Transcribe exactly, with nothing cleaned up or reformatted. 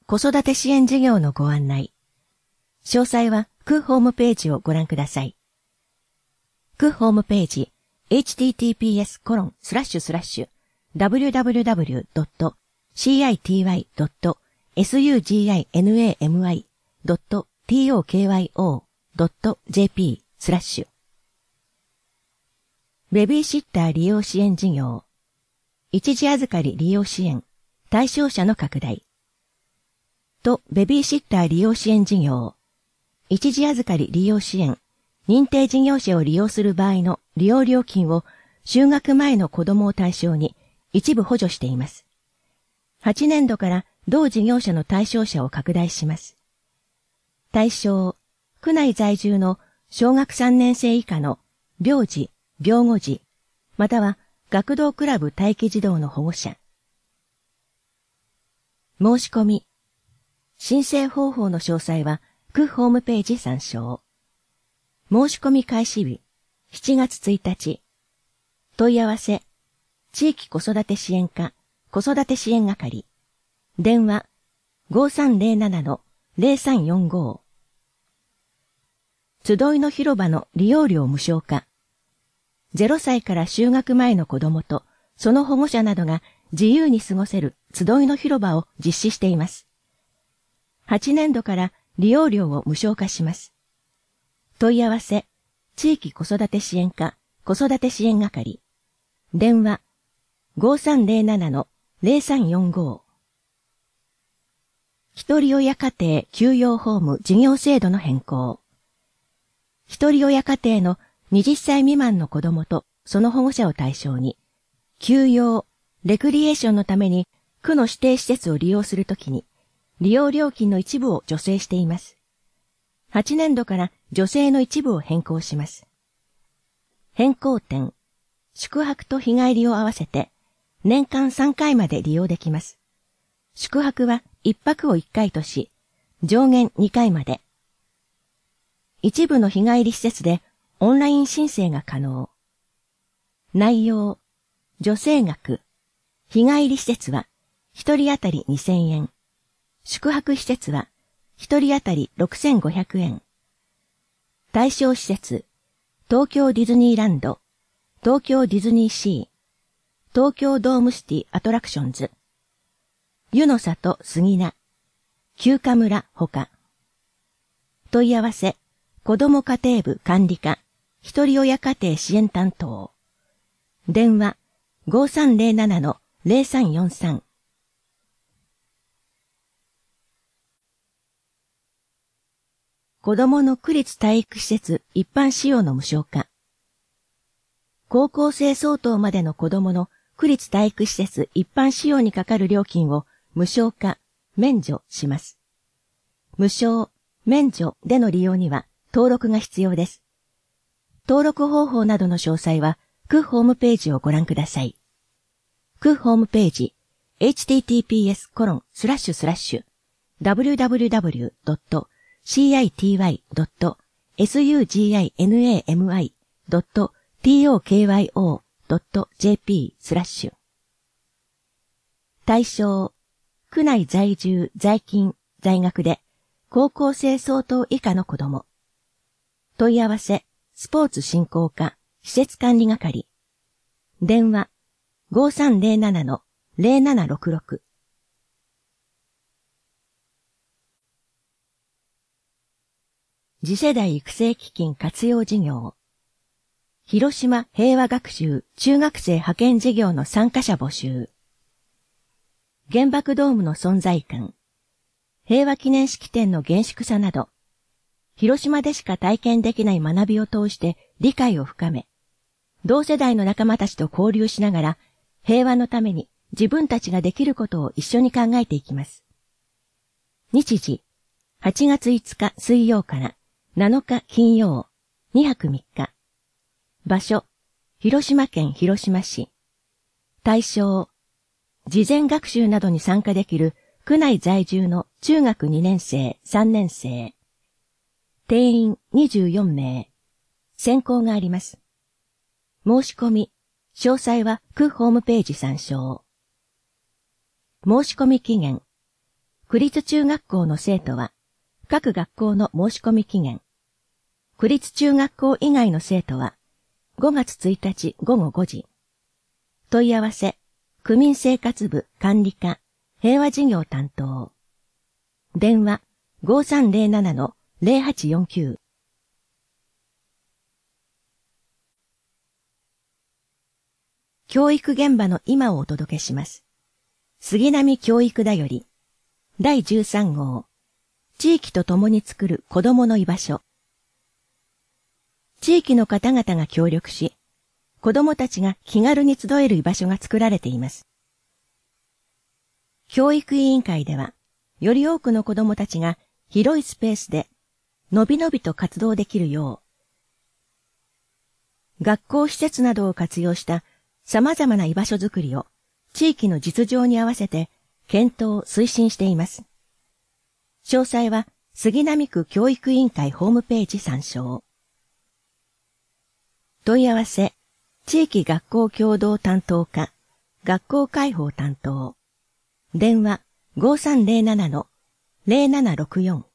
子育て支援事業のご案内。詳細は区ホームページをご覧ください。区ホームページ エイチティーティーピーエスコロンスラッシュスラッシュダブリューダブリューダブリュードットシーアイティーワイドットエスユージーアイエヌエーエムアイドットティーオーケーワイオードットジェーピースラッシュベビーシッター利用支援事業一時預かり利用支援対象者の拡大とベビーシッター利用支援事業一時預かり利用支援認定事業者を利用する場合の利用料金を就学前の子供を対象に一部補助しています。はちねんどから同事業者の対象者を拡大します。対象、区内在住の小学さんねん生以下の病児、病後児、または学童クラブ待機児童の保護者。申し込み、申請方法の詳細は区ホームページ参照。申し込み開始日、しちがつついたち。問い合わせ、地域子育て支援課、子育て支援係。電話、ごさんゼロななのゼロさんよんご。集いの広場の利用料無償化。ゼロさいから就学前の子供と、その保護者などが自由に過ごせる集いの広場を実施しています。はちねんどから利用料を無償化します。問い合わせ、地域子育て支援課、子育て支援係。電話、ごさんゼロななのゼロさんよんご。一人親家庭休養ホーム事業制度の変更。一人親家庭のはたち未満の子供とその保護者を対象に、休養、レクリエーションのために区の指定施設を利用するときに、利用料金の一部を助成しています。はちねんどから助成の一部を変更します。変更点、宿泊と日帰りを合わせて、年間さんかいまで利用できます。宿泊はいっぱくをいっかいとし、上限にかいまで。一部の日帰り施設でオンライン申請が可能。内容、助成額、日帰り施設は一人当たりにせんえん。宿泊施設は一人当たりろくせんごひゃくえん。対象施設、東京ディズニーランド、東京ディズニーシー、東京ドームシティアトラクションズ、湯の里杉名、休暇村ほか。問い合わせ、子ども家庭部管理課、一人親家庭支援担当。電話、ごさんゼロななのゼロさんよんさん。子どもの区立体育施設一般使用の無償化。高校生相当までの子どもの区立体育施設一般使用にかかる料金を無償化、免除します。無償、免除での利用には登録が必要です。登録方法などの詳細は区ホームページをご覧ください。区ホームページ エイチティーティーピーエスコロンスラッシュスラッシュダブリューダブリューダブリュードットシーアイティーワイドットエスユージーアイエヌエーエムアイドットティーオーケーワイオードットジェーピースラッシュ対象、区内在住、在勤、在学で高校生相当以下の子供。問い合わせ、スポーツ振興課、施設管理係。電話、ごさんゼロななのゼロななろくろく。次世代育成基金活用事業。広島平和学習中学生派遣事業の参加者募集。原爆ドームの存在感。平和記念式典の厳粛さなど、広島でしか体験できない学びを通して理解を深め、同世代の仲間たちと交流しながら、平和のために自分たちができることを一緒に考えていきます。日時、はちがついつか水曜からなのか金曜、にはくみっか。場所、広島県広島市。対象、事前学習などに参加できる区内在住の中学にねん生、さんねん生。定員にじゅうよんめい。選考があります。申し込み、詳細は区ホームページ参照。申し込み期限、 区立中学校の生徒は、各学校の申し込み期限。区立中学校以外の生徒は、ごがつついたちごごごじ。問い合わせ、区民生活部管理課、平和事業担当。電話、ごさんゼロななのゼロはちよんきゅう。教育現場の今をお届けします。杉並教育だより、だいじゅうさん号、地域と共に作る子どもの居場所。地域の方々が協力し、子どもたちが気軽に集える居場所が作られています。教育委員会では、より多くの子どもたちが広いスペースでのびのびと活動できるよう、学校施設などを活用した様々な居場所づくりを地域の実情に合わせて検討・推進しています。詳細は杉並区教育委員会ホームページ参照。問い合わせ、地域学校協同担当課、学校開放担当。電話ごさんゼロななのゼロななろくよん。